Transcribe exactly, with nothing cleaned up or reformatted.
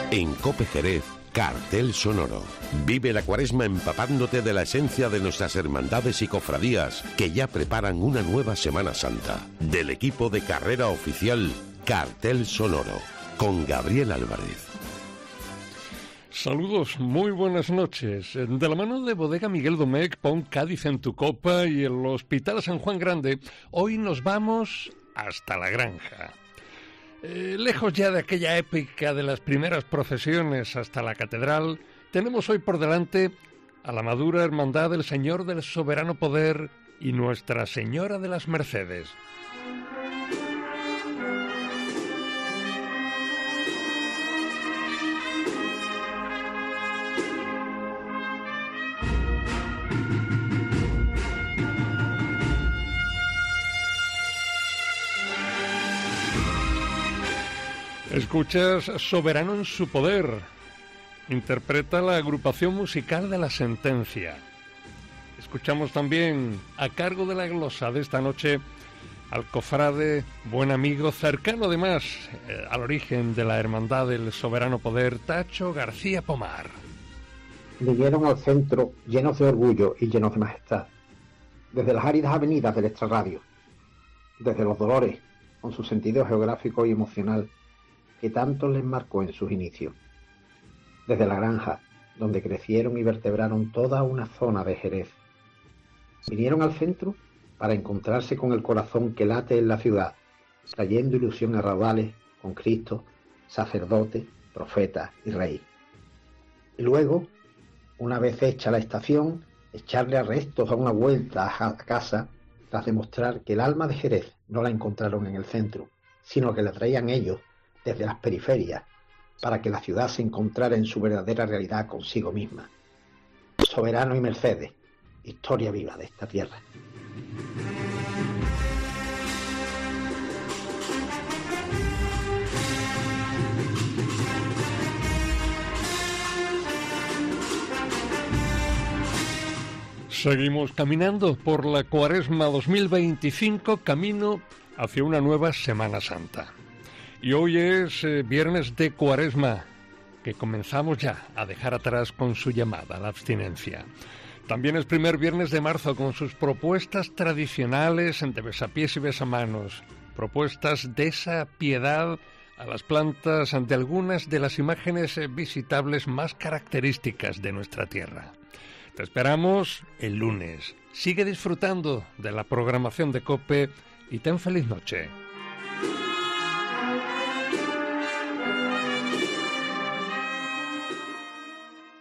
En COPE Jerez, Cartel Sonoro. Vive la Cuaresma empapándote de la esencia de nuestras hermandades y cofradías que ya preparan una nueva Semana Santa. Del equipo de carrera oficial Cartel Sonoro, con Gabriel Álvarez. Saludos, muy buenas noches. De la mano de Bodega Miguel Domecq, pon Cádiz en tu copa, y el Hospital San Juan Grande, hoy nos vamos hasta la Granja. Eh, lejos ya de aquella épica de las primeras procesiones hasta la catedral, tenemos hoy por delante a la madura Hermandad del Señor del Soberano Poder y Nuestra Señora de las Mercedes. Escuchas Soberano en su Poder. Interpreta la agrupación musical de La Sentencia. Escuchamos también, a cargo de la glosa de esta noche, al cofrade, buen amigo, cercano además eh, al origen de la Hermandad del Soberano Poder, Tacho García Pomar. Vinieron al centro llenos de orgullo y llenos de majestad, desde las áridas avenidas del extrarradio, desde los Dolores, con su sentido geográfico y emocional, que tanto les marcó en sus inicios, desde la Granja, donde crecieron y vertebraron toda una zona de Jerez. Vinieron al centro para encontrarse con el corazón que late en la ciudad, trayendo ilusión a raudales con Cristo, sacerdote, profeta y rey. Y luego, una vez hecha la estación, echarle a restos a una vuelta a casa, tras demostrar que el alma de Jerez no la encontraron en el centro, sino que la traían ellos desde las periferias, para que la ciudad se encontrara en su verdadera realidad consigo misma. Soberano y Mercedes, historia viva de esta tierra. Seguimos caminando por la Cuaresma dos mil veinticinco, camino hacia una nueva Semana Santa. Y hoy es eh, viernes de Cuaresma, que comenzamos ya a dejar atrás con su llamada a la abstinencia. También es primer viernes de marzo con sus propuestas tradicionales de besapiés y besamanos, propuestas de esa piedad a las plantas ante algunas de las imágenes visitables más características de nuestra tierra. Te esperamos el lunes. Sigue disfrutando de la programación de COPE y ten feliz noche.